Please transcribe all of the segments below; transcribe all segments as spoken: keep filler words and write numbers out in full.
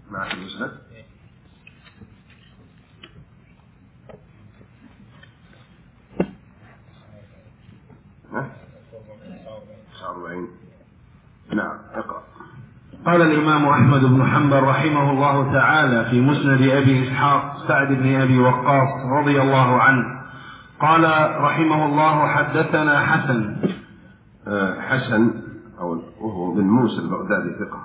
مع المسند. نعم اقرأ. قال الإمام أحمد بن حنبل رحمه الله تعالى في مسند أبي إسحاق سعد بن أبي وقاص رضي الله عنه قال رحمه الله حدثنا حسن آه حسن أو وهو بن موسى البغدادي ثقة.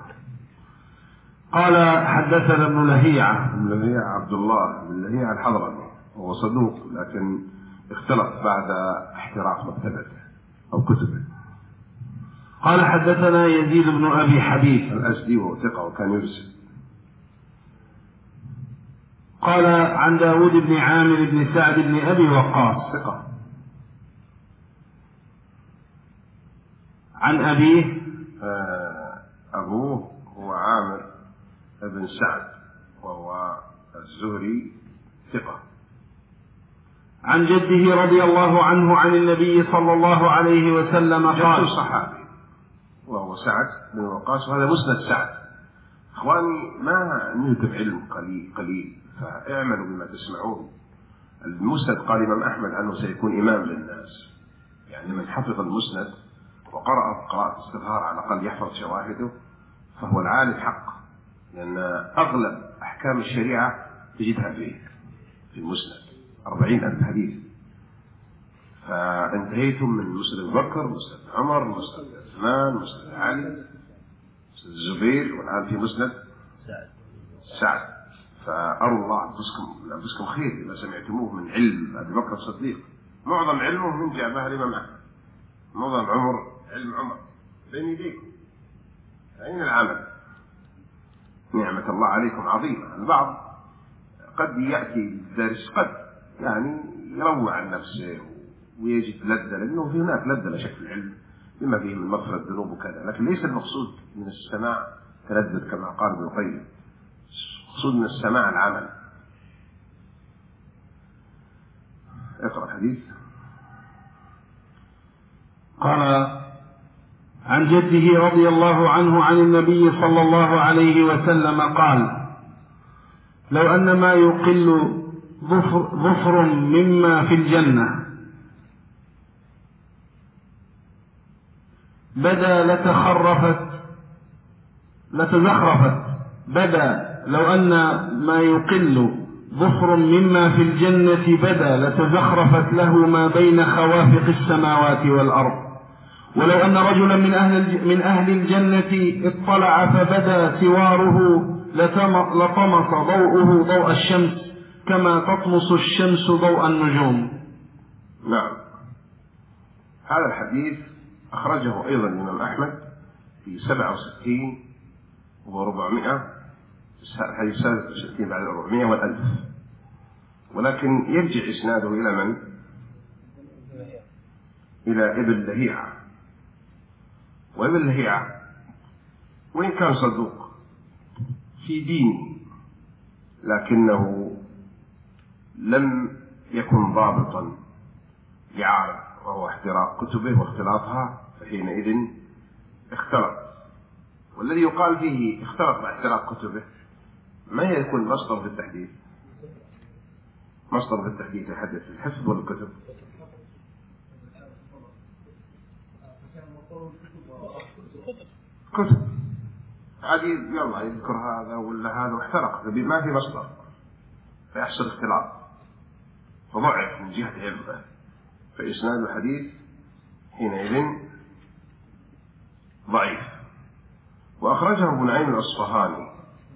قال حدثنا ابن لهيعة ابن لهيعة عبد الله بن لهيعة الحضرمي وهو صدوق لكن اختلط بعد احتراق مكتبته أو كتبه. قال حدثنا يزيد بن أبي حبيب الأسدي وهو ثقة وكان يرسل. قال عن داود بن عامر بن سعد بن أبي وقاص ثقة. عن أبيه آه أبوه هو عامر بن سعد وهو الزهري ثقة. عن جده رضي الله عنه عن النبي صلى الله عليه وسلم قال صحابي وهو سعد بن وقاص وهذا مسند سعد. اخواني ما ننتبه علم قليل قليل فاعملوا بما تسمعون. المسند قال الإمام أحمد عنه سيكون إمام للناس، يعني من حفظ المسند وقرأ قراءة استظهار على الأقل يحفظ شواهده فهو العالم حق، لأن أغلب أحكام الشريعة تجدها فيه في المسند أربعين ألف حديث. فانتهيتم من مسند بكر، مسند عمر، مسند عثمان، مسند علي، مسند الزبير، والآن في مسند سعد. فأروا الله أنفسكم أنفسكم خير إذا سمعتموه من علم أبي بكر الصديق. معظم علمه من جابها الإمام أحمد، معظم عمر علم عمر بين يديكم. أين العمل؟ نعمة الله عليكم عظيمة. البعض قد يأتي الدرس قد يعني يروع عن نفسه ويجد لذة، لأنه في هناك لذة لا شك في العلم بما فيه من مغفرة الذنوب وكذا، لكن ليس المقصود من السماع تلذذ كما قال ابن القيم. المقصود من السماع العمل. اقرأ الحديث. قال عن جده رضي الله عنه عن النبي صلى الله عليه وسلم قال لو أن ما يقل ظفر, ظفر مما في الجنة بدا لتخرفت لتزخرفت بدا لو أن ما يقل ظفر مما في الجنة بدا لتزخرفت له ما بين خوافق السماوات والأرض. ولو أن رجلا من أهل من أهل الجنة اطلع فبدا سواره لطمس ضوءه ضوء الشمس كما تطمس الشمس ضوء النجوم. نعم. هذا الحديث أخرجه أيضا الإمام أحمد في سبعة وستين وأربعمائة، الحديث سبعة وستين بعد أربعمائة والألف، ولكن يرجع إسناده إلى من؟ إلى ابن لهيعة. وابن لهيعة وإن كان صدوق في دينه لكنه لم يكن ضابطا يعرف وهو احتراق كتبه واختلاطها، فحينئذ اختلط. والذي يقال فيه اختلط مع احتراق كتبه ما يكون مصدر في التحديث؟ مصدر في التحديث يحدث في الحفظ والكتب. كتب عادي يلا يذكر هذا ولا هذا واحترق، ما في مصدر فيحصل اختلاط فضعف من جهة علمه، فإسناد الحديث حينئذ ضعيف. وأخرجه ابن نعيم الأصفهاني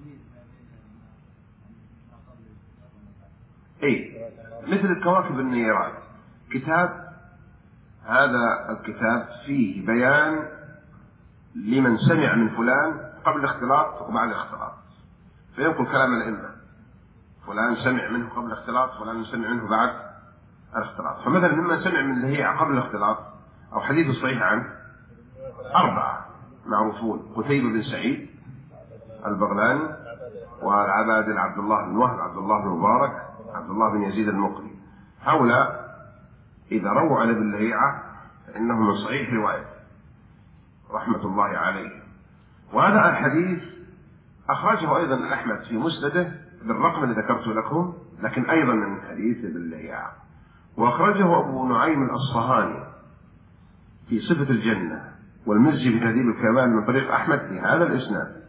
أي مثل الكواكب النيران كتاب. هذا الكتاب فيه بيان لمن سمع من فلان قبل الاختلاط وبعد الاختلاط، فينقل كلام الأئمة، فلان سمع منه قبل الاختلاط فلان سمع منه بعد الاختلاط. فمثلا ممن سمع من لهيعة قبل الاختلاط أو حديث صحيح عنه أربعة معروفون: قتيبة بن سعيد البغلاني، والعباد عبد الله بن وهب، عبد الله بن مبارك، عبد الله بن يزيد المقري. هؤلاء إذا رووا عن ابن لهيعة فإنهم من صحيح رواية رحمة الله عليه. وهذا الحديث أخرجه أيضا أحمد في مسنده بالرقم الذي ذكرته لكم، لكن أيضا من حديث ابن اللهيعة. وأخرجه أبو نعيم الأصفهاني في صفة الجنة، والمزي في تهذيب الكمال من طريق أحمد في هذا الإسناد.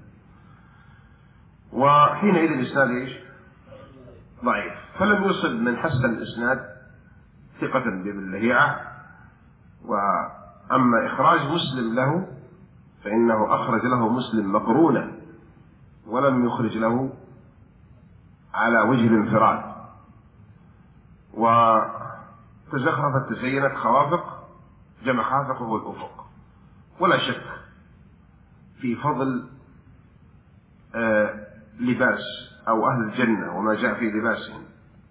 وحينئذ الإسناد إيش؟ ضعيف، فلم يصب من حسن الإسناد ثقة بابن اللهيعة. وأما إخراج مسلم له فإنه أخرج له مسلم مقرونا ولم يخرج له على وجه الانفراد. وتزخرفت تزينت خوافق، جمع خافق وهو الأفق. ولا شك في فضل آه لباس أو أهل الجنة وما جاء في لباسهم،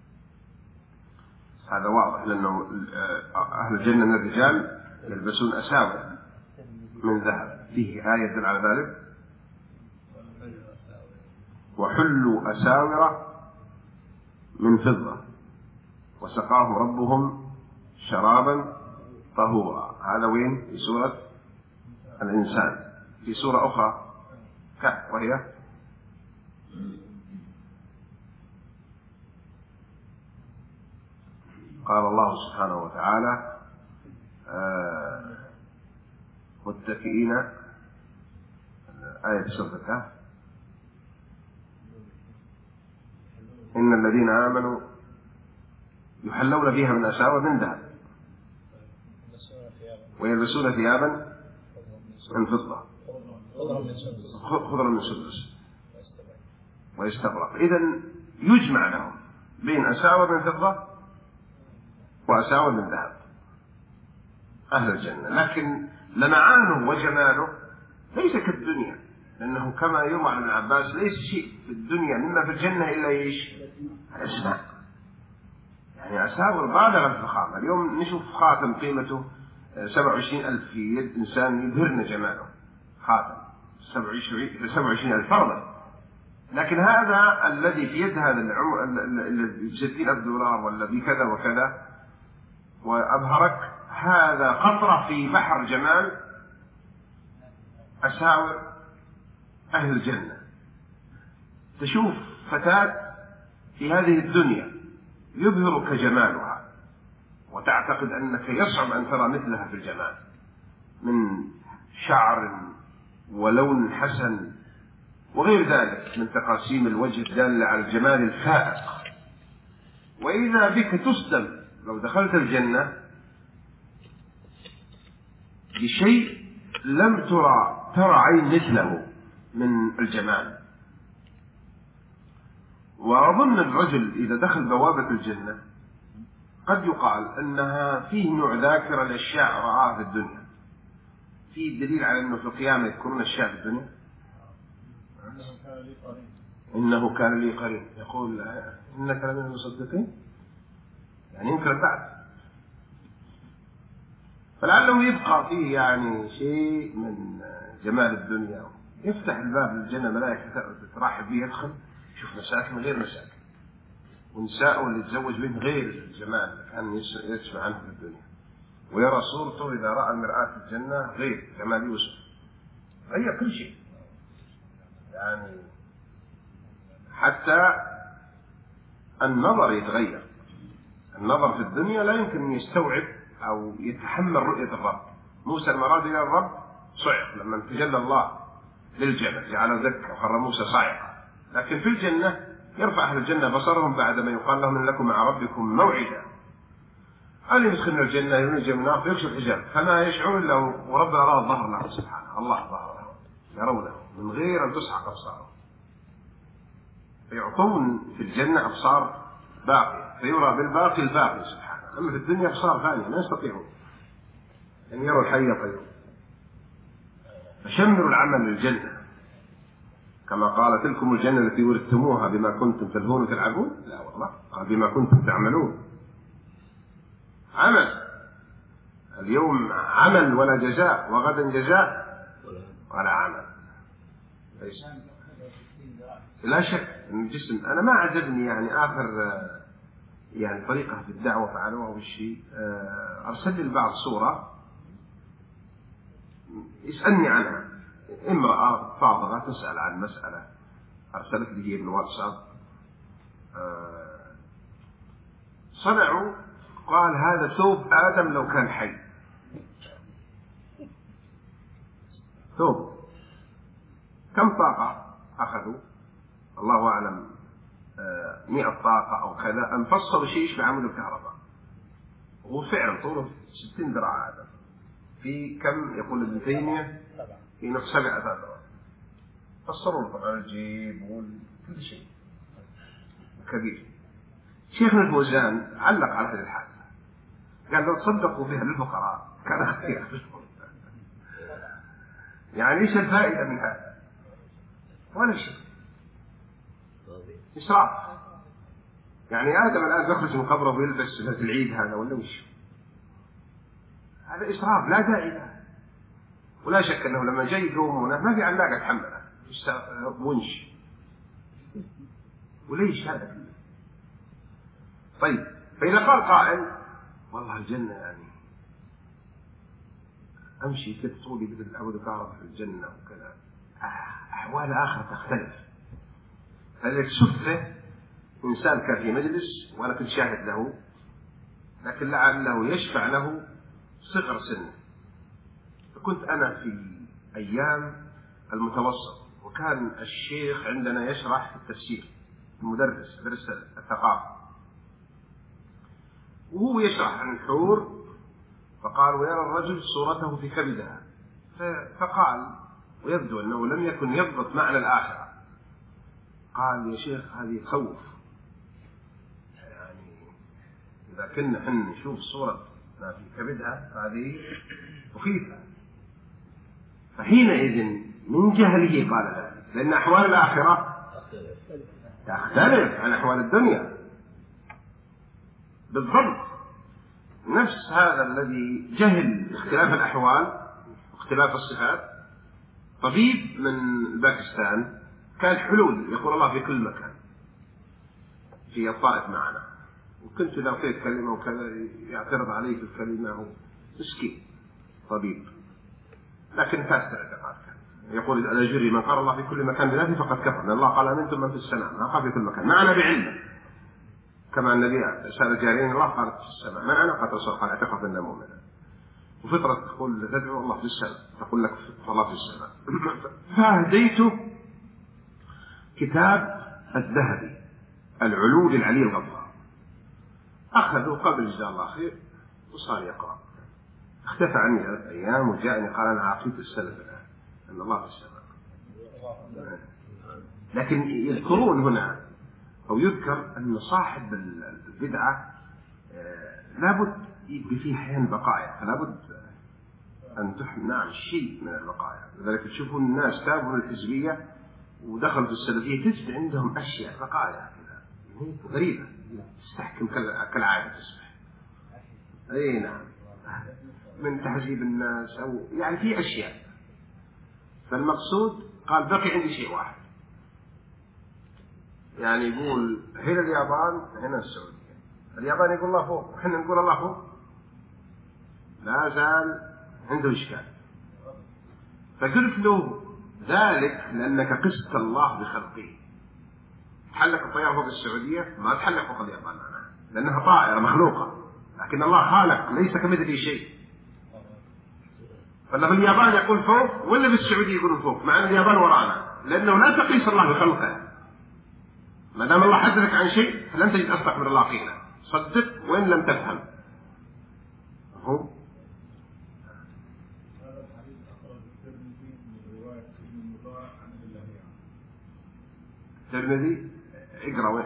هذا واضح، لأنه أهل الجنة من الرجال يلبسون أساور من ذهب، فيه آية تدل على ذلك: وحلوا أساور من فضة وسقاهم ربهم شرابا طهورا. هذا وين؟ في سورة الإنسان. في سورة أخرى كهف، وهي قال الله سبحانه وتعالى: آه متكئين، آية سورة الكهف: إن الذين آمنوا يحلون فيها من أساور من ذهب ويلبسون ثيابا من فضة خضرا من سندس ويستبرق. إذن يجمع لهم بين أساور من فضة وأساور من ذهب أهل الجنة، لكن لمعانه وجماله ليس كالدنيا، لأنه كما يروى عن ابن عباس ليس شيء في الدنيا مما في الجنة إلا إيش؟ الأسماء، يعني أساور بالغة الفخامة. اليوم نشوف خاتم قيمته سبعة وعشرين ألف في يد إنسان يبهرنا جماله، خاتم سبعة وعشرين ألف فرضا، لكن هذا الذي في يد هذا العمر الذي بستين ألف دولار ولا بكذا وكذا وأبهرك، هذا قطرة في بحر جمال أساور أهل الجنة. تشوف فتاة في هذه الدنيا يبهرك جمالها وتعتقد أنك يصعب أن ترى مثلها في الجمال، من شعر ولون حسن وغير ذلك من تقاسيم الوجه الدالة على الجمال الفائق. وإذا بك تصدم لو دخلت الجنة بشيء لم ترى ترى عين مثله من الجمال. وأظن الرجل إذا دخل بوابة الجنة قد يقال أنها فيه نوع ذاكرة لأشياء رآها في الدنيا. في دليل على أنه في القيامة يذكرون أشياء في الدنيا. إنه كان لي قرين يقول إنك لمن المصدقين، يعني يمكن بعد، فلعله يبقى فيه يعني شيء من جمال الدنيا. يفتح الباب للجنة ملائكة ترحب به، يدخل يشوف مساكن غير مساكن، ونساءه اللي يتزوج بهم غير الجمال اللي كان يسمع عنه في الدنيا، ويرى صورته إذا رأى المرآة في الجنة غير جمال يوسف، غير كل شيء، يعني حتى النظر يتغير. النظر في الدنيا لا يمكن أن يستوعب أو يتحمل رؤية الرب. موسى لما راد إلى الرب صعق لما تجلى الله للجبل جعله دكا وخر موسى صاعقا، لكن في الجنة يرفع أهل الجنة بصرهم بعدما يقال لهم إن لكم مع ربكم موعدا. قال يدخلنا الجنة ينجى من النار فيكشف الحجاب فما يشعرون إلا وربنا راه ظهر له سبحانه، الله ظهر له يرونه من غير أن تسحق أبصارهم، فيعطون في الجنة أبصار باقية فيرى بالباقي الباقي سبحانه. أما في الدنيا أبصار ثانية ما يستطيعون أن يروا الحي القيوم. فشمروا العمل للجنة كما قال: تلكم الجنة التي ورثتموها بما كنتم تلهون وتلعبون. لا والله، قال بما كنتم تعملون. عمل اليوم عمل ولا جزاء، وغدا جزاء ولا عمل. لا شك ان الجسم، انا ما عجبني يعني اخر يعني طريقه في الدعوه فعلوها بالشيء. ارسل لي البعض صوره يسالني عنها، امراه فاضله تسال عن مساله أرسلت لي بالواتساب آه صنعوا، قال هذا ثوب آدم لو كان حي. ثوب كم طاقة أخذوا الله أعلم، آه مئة طاقة أو كذا، انفصلوا شيء يشبه عمود الكهرباء، وهو فعلا طوله ستين ذراع آدم، في كم يقول ابن تيمية في نصف سبعة ذراع. فسروا طبعا الجيب وكل شيء كبير. شيخنا الفوزان علق على هذه الحادثة، قال لو تصدقوا فيها للفقراء كان خير. يعني ايش الفائدة من هذا؟ ولا شيء، إسراف. يعني آدم الآن يخرج من قبره ويلبس لبس العيد هذا ولا وش؟ هذا إسراف لا داعي له. ولا شك أنه لما جاي يقومونه ما في علاقة تحمله ونش، وليش هذا؟ طيب، فإذا قال قائل والله الجنة يعني أمشي كده طولي مثل عمود الكهرباء في الجنة وكذا، أحوال آخر تختلف. فلذلك شفته إنسان كان في مجلس وأنا كنت شاهد له، لكن لعله يشفع له صغر سنه. فكنت أنا في أيام المتوسط، وكان الشيخ عندنا يشرح في التفسير، المدرس درس الثقافة، وهو يشرح عن الحور، فقال ويرى الرجل صورته في كبدها، فقال ويبدو أنه لم يكن يضبط معنى الآخرة، قال يا شيخ هذه تخوف، يعني إذا كنا حن نشوف صورة ما في كبدها هذه مخيفة. فحينئذ من جهله قال ذلك، لأن أحوال الآخرة تختلف عن أحوال الدنيا بالضبط. نفس هذا الذي جهل اختلاف الأحوال واختلاف الصفات، طبيب من باكستان كان حلول يقول الله في كل مكان في الطائف معنا، وكنت لو فيه كلمة وكذا يعترض عليه في الكلمة، هو مسكين طبيب لكن كاسر اعتقاد، يقول على جري من قال الله في كل مكان بذاته فقد كفر، لأن الله قال أمنتم من في السماء، ما قال في كل مكان، معنا بعلمه، كما النبي سأل جارين الله قالت في السماء، من أنا قالت رسول قال اعتقد أنه مؤمنا. وفطرة تقول تدعو الله في السماء، تقول لك الله في السماء. فهديته كتاب الذهبي العلو للعلي الغفار، أخذوا قبل جزاه الله خير وصار يقرأ. اختفى عني ثلاث أيام وجاءني قال أنا عقيدة السلف الآن أن الله في السماء. لكن يذكرون هنا أو يذكر أن صاحب البدعة لابد يبقى فيه أحيانا بقايا، فلابد أن تحمل شيء من البقايا. لذلك تشوفون الناس تابعوا الحزبية ودخلوا في السلفية تجد عندهم أشياء بقايا كذا غريبة تستحكم كالعادة تصبح. أي نعم، من تحزيب الناس أو يعني في أشياء. فالمقصود قال بقي عندي شيء واحد، يعني يقول هنا اليابان هنا السعودية، اليابان يقول الله فوق وحنا نقول الله فوق، لا زال عنده إشكال. فقلت له ذلك لأنك قست الله بخلقه، تحلق الطيارة فوق السعودية ما تحلق فوق اليابان معنا، لأنها طائرة مخلوقة، لكن الله خالق ليس كمثله شيء. فاللي في اليابان يقول فوق ولا في السعودية يقول فوق، مع أن اليابان ورانا، لأنه لا تقيس الله بخلقه. ما دام الله حدثك عن شيء فلن تجد أصدق من الله قيلا، صدق وإن لم تفهم. هو الترمذي اقرأ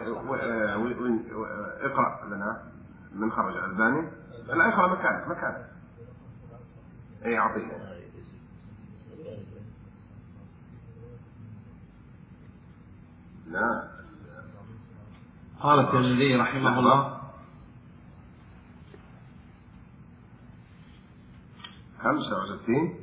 اقرأ لنا من خرج الألباني، لا اقرأ مكانك مكانك اي عطيه. لا قال الترمذي رحمه الله خمسة وستين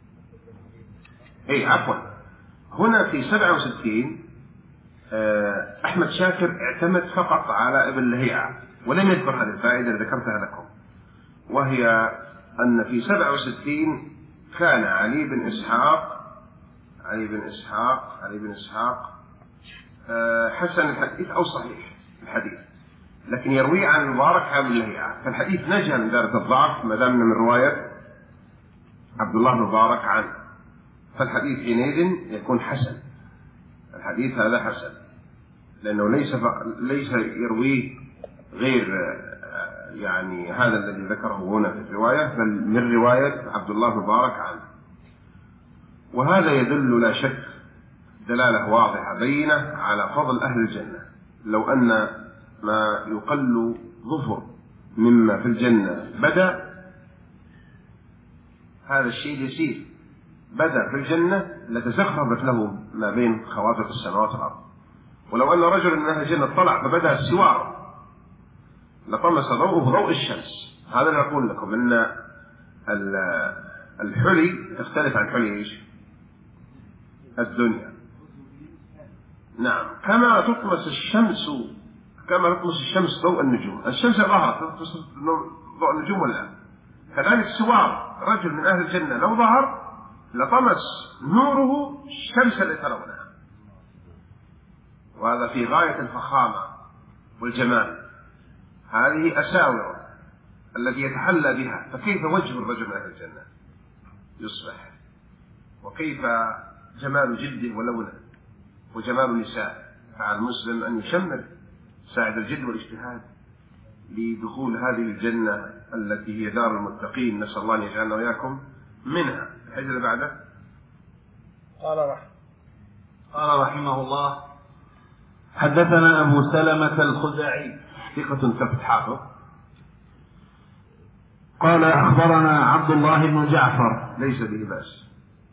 اي عفوا، هنا في سبعة وستين أحمد شاكر اعتمد فقط على ابن لهيعة ولم يذكر هذه الفائدة اللي ذكرتها لكم، وهي أن في سبعة وستين كان علي بن إسحاق علي بن إسحاق علي بن إسحاق حسن الحديث أو صحيح الحديث، لكن يروي عن المبارك عن اللهيعة، فالحديث نجا من دائرة الضعف ما دامنا من رواية عبد الله بن مبارك عنه، فالحديث حينئذ يكون حسن. الحديث هذا حسن لأنه ليس ليس يرويه غير يعني هذا الذي ذكره هنا في الرواية، بل من رواية عبد الله بن مبارك عنه. وهذا يدل لا شك دلالة واضحة بينة على فضل أهل الجنة. لو أن ما يقل ظفر مما في الجنة بدا، هذا الشيء يسير بدا في الجنة لتزخرفت له ما بين خوافق السماوات والأرض. ولو أن رجل من أهل الجنة طلع فبدا السوار لطمس ضوءه ضوء الشمس. هذا نقول لكم أن الحلي تختلف عن حلي إيش؟ الدنيا. نعم، كما تطمس الشمس كما تطمس الشمس ضوء النجوم. الشمس ظهرت تطمس ضوء النجوم ولا؟ كذلك سوار رجل من أهل الجنة لو ظهر لطمس نوره الشمس التي ترونها. وهذا في غاية الفخامة والجمال. هذه أساور التي يتحلى بها. فكيف وجه الرجل من أهل الجنة يصبح، وكيف جمال جلده ولونه وجمال النساء. فعلى المسلم أن يشمر ساعد الجد والاجتهاد لدخول هذه الجنة التي هي دار المتقين. نسأل الله أن يجعلنا وإياكم منها. الحديث اللي بعده قال رحمه قال رحمه الله: حدثنا أبو سلمة الخزاعي ثقة ثبت حافظ قال أخبرنا عبد الله بن جعفر ليس به بأس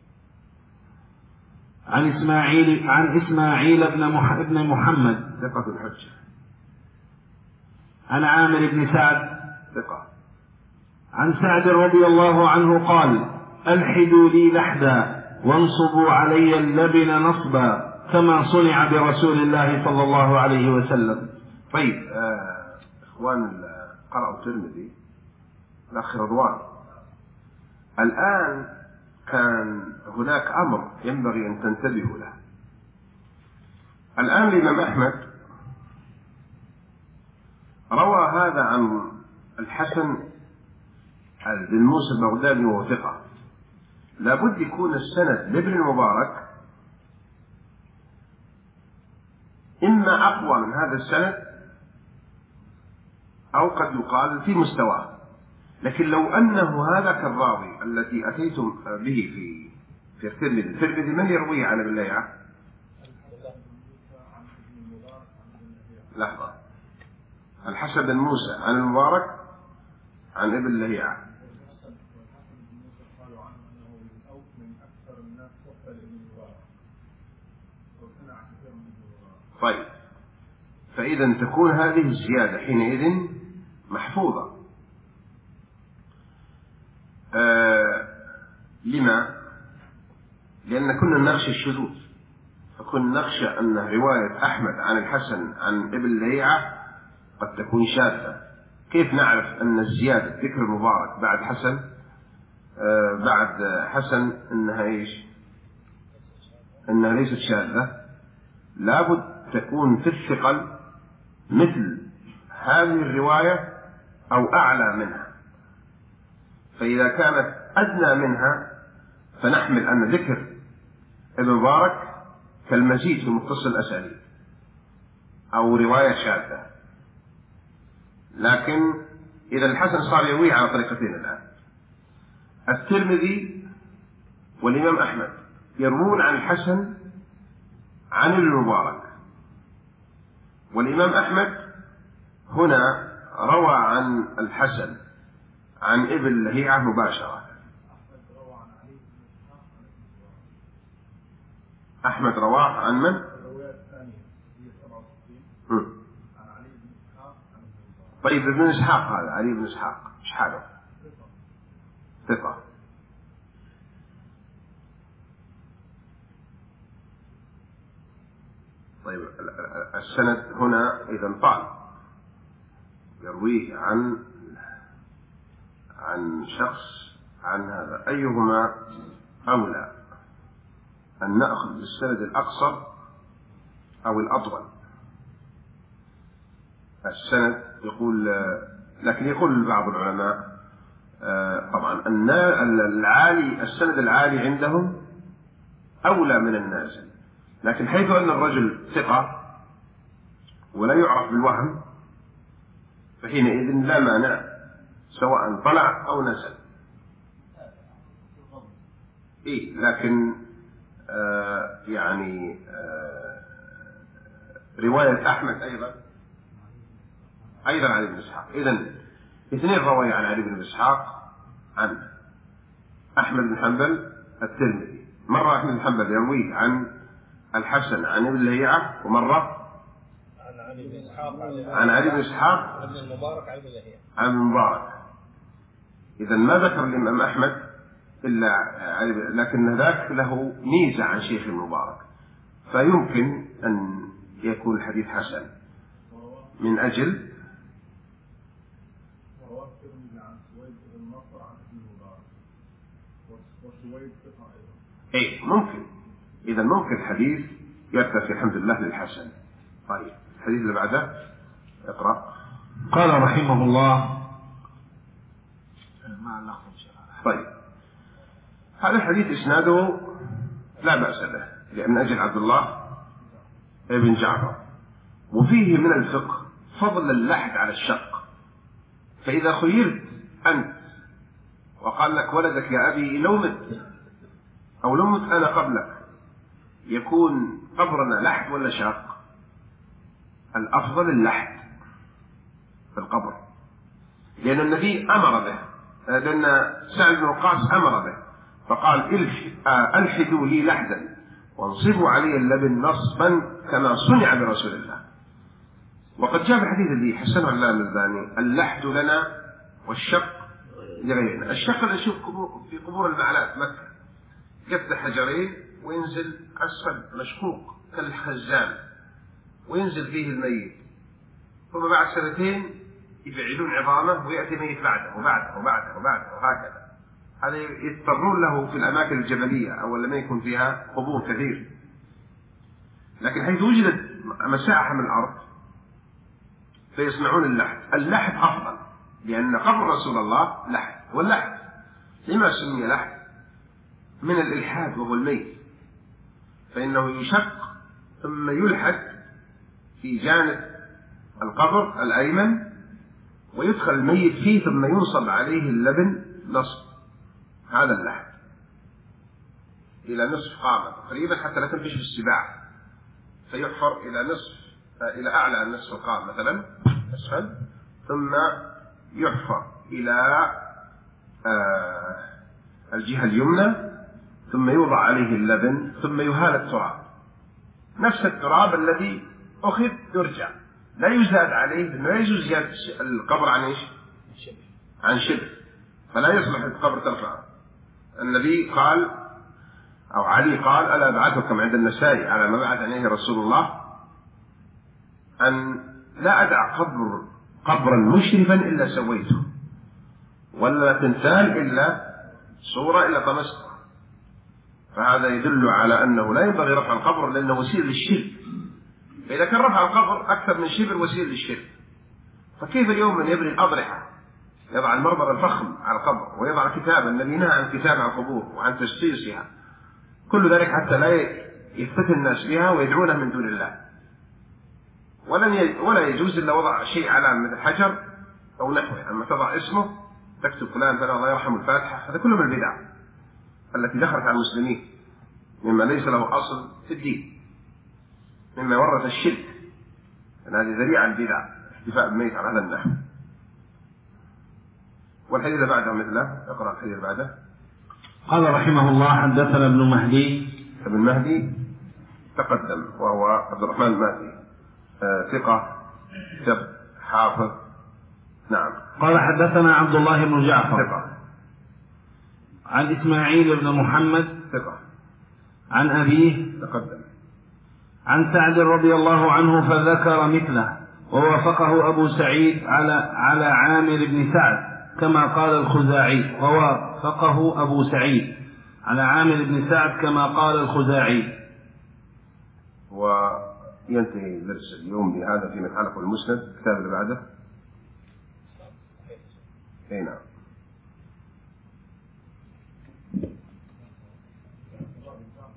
عن إسماعيل عن إسماعيل بن محمد ثقة الحجة عن عامر بن سعد ثقة عن سعد رضي الله عنه قال: ألحدوا لي لحدا وانصبوا علي اللبن نصبا كما صنع برسول الله صلى الله عليه وسلم. طيب آه إخوان قرأوا الترمذي الأخ رضوان، الآن كان هناك أمر ينبغي أن تنتبهوا له. الآن الإمام أحمد روى هذا عن الحسن بن موسى البغدادي وهو ثقة، لابد يكون السند لابن المبارك إما أقوى من هذا السند أو قد يقال في مستواه. لكن لو أنه هذا كالراوي التي أتيتم به في في الترمذي، الترمذي من يرويه عن ابن لهيعة؟ لحظة، الحسن بن موسى عن المبارك عن ابن لهيعة. طيب، فإذا تكون هذه الزيادة حينئذ محفوظة. آه لما؟ لأن كنا نخشى الشذوذ، فكنا نخشى أن رواية أحمد عن الحسن عن ابن لهيعة قد تكون شاذة. كيف نعرف أن الزيادة ذكر المبارك بعد حسن آه بعد حسن أنها إيش؟ أنها ليست شاذة؟ لابد تكون في الثقل مثل هذه الرواية أو أعلى منها. فإذا كانت أدنى منها فنحمل أن ذكر ابن مبارك كالمزيد في متصل الأساليب أو رواية شاذة. لكن إذا الحسن صار يروي على طريقتين الآن، الترمذي والإمام أحمد يروون عن الحسن عن ابن المبارك، والإمام أحمد هنا روى عن الحسن عن ابن لهيعة مباشرة. أحمد رواه عن من؟ طيب ابن إسحاق، هذا علي بن إسحاق إيش حاله؟ ثقة. طيب السند هنا إذا طال يرويه عن عن شخص عن هذا، أيهما أولى؟ أن نأخذ بالسند الأقصر أو الأطول. السند يقول، لكن يقول بعض العلماء طبعا أن العالي السند العالي عندهم أولى من النازل، لكن حيث أن الرجل ثقة ولا يعرف بالوهم فحينئذ لا مانع سواء طلع أو نزل. إيه لكن آه يعني آه رواية أحمد أيضا أيضا عن ابن إسحاق. إذن اثنين رواية عن علي بن إسحاق عن أحمد بن حنبل الترمذي. مرة أحمد بن حنبل يرويه عن الحسن عن ابن لهيعة، ومرة عن علي بن إسحاق عن علي بن إسحاق عن المبارك عن ابن لهيعة عن المبارك. إذن ما ذكر الإمام أحمد إلا علي، لكن ذاك له ميزة عن شيخ المبارك، فيمكن أن يكون الحديث حسن من أجل إيه ممكن. إذا ممكن الحديث يرتفع الحمد لله للحسن. طيب الحديث اللي بعده اقرأ. قال رحمه الله. طيب هذا الحديث إسناده لا بأس به، لأن أجل عبد الله ابن جعفر، وفيه من الفقه فضل اللحد على الشق. فإذا خيرت أنت وقال لك ولدك يا أبي لو مت أو لو مت أنا قبلك يكون قبرنا لحد ولا شاق؟ الأفضل اللحد في القبر، لأن النبي أمر به، لأن سعد بن وقاص أمر به فقال ألحدوا لي لحدا وانصبوا علي اللبن نصبا كما صنع برسول الله. وقد جاء بحديث الذي حسنه العلامة الألباني اللحد لنا والشق لغيرنا. الشق اللي نشوف في قبور المعلات مكة قد حجرين وينزل أسفل مشقوق كالخزان وينزل فيه الميت، ثم بعد سنتين يفعلون عظامه ويأتي ميت بعده وبعده وبعده وبعده وهكذا. هذا يضطرون له في الأماكن الجبلية أو لما يكون فيها قبور كثير. لكن حيث وجدت مساحة من الأرض فيصنعون اللحد. اللحد أفضل لأن قبر رسول الله لحد، واللحد لما سمي لحد؟ من الإلحاد وهو الميت، فإنه يشق ثم يلحد في جانب القبر الأيمن ويدخل الميت فيه ثم ينصب عليه اللبن نصب. هذا اللحد إلى نصف قامة تقريبا حتى لا تنفش بالسباع، فيحفر إلى نصف إلى أعلى نصف القامة مثلا أسفل، ثم يحفر إلى آه الجهة اليمنى، ثم يوضع عليه اللبن، ثم يهال التراب نفس التراب الذي أخذ يرجع، لا يزاد عليه، لا يجوز زيادة القبر عن إيش؟ عن شبه، فلا يصلح القبر ترفعه. النبي قال أو علي قال ألا أبعثكم عند النسائي على ما بعث عليه رسول الله أن لا أدع قبر قبرا مشرفا إلا سويته، ولا تمثال إلا صورة إلا طمسته. فهذا يدل على أنه لا ينبغي رفع القبر لأنه وسيلة للشرك. فإذا كان رفع القبر أكثر من شبر وسيلة للشرك، فكيف اليوم من يبني الأضرحة يضع المرمر الفخم على القبر ويضع كتابا؟ النبي نهى عن كتاب على القبور وعن تجسيسها، كل ذلك حتى لا يفتتن الناس بها ويدعونه من دون الله. ولن ولا يجوز إلا وضع شيء على مثل حجر أو نحوه. أما تضع اسمه تكتب فلان فلان الله يرحم الفاتحة، هذا كله من البدع التي دخلت على المسلمين مما ليس له أصل في الدين، مما ورث الشرك، أن هذه ذريعة البدع احتفاء بالميت على هذا النحو. والحديث اللي بعده مثله، اقرأ الحديث اللي بعده. قال رحمه الله حدثنا ابن مهدي. ابن مهدي تقدم وهو عبد الرحمن المهدي، آه ثقة ثبت حافظ. نعم. قال حدثنا عبد الله بن جعفر ثقة. عن إسماعيل بن محمد ثقة. عن أبيه تقدم. عن سعد رضي الله عنه فذكر مثله، ووافقه أبو سعيد على على عامر بن سعد كما قال الخزاعي، ووافقه أبو سعيد على عامر بن سعد كما قال الخزاعي. ينتهي درس اليوم بهذا فيما يتعلق بالمسند. الكتاب اللي بعده. اي نعم.